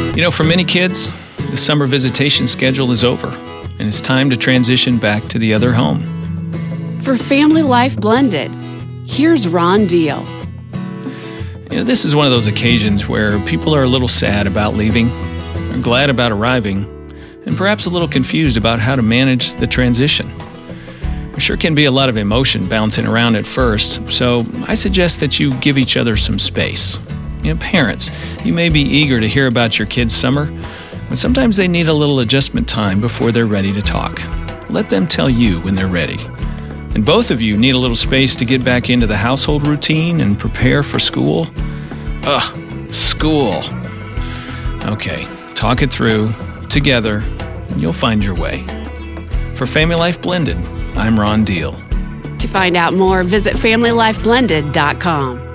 You know, for many kids, the summer visitation schedule is over, and it's time to transition back to the other home. For Family Life Blended, here's Ron Deal. You know, this is one of those occasions where people are a little sad about leaving, or glad about arriving, and perhaps a little confused about how to manage the transition. There sure can be a lot of emotion bouncing around at first, so I suggest that you give each other some space. You know, parents, you may be eager to hear about your kids' summer, but sometimes they need a little adjustment time before they're ready to talk. Let them tell you when they're ready. And both of you need a little space to get back into the household routine and prepare for school. School. Okay, talk it through, together, and you'll find your way. For Family Life Blended, I'm Ron Deal. To find out more, visit FamilyLifeBlended.com.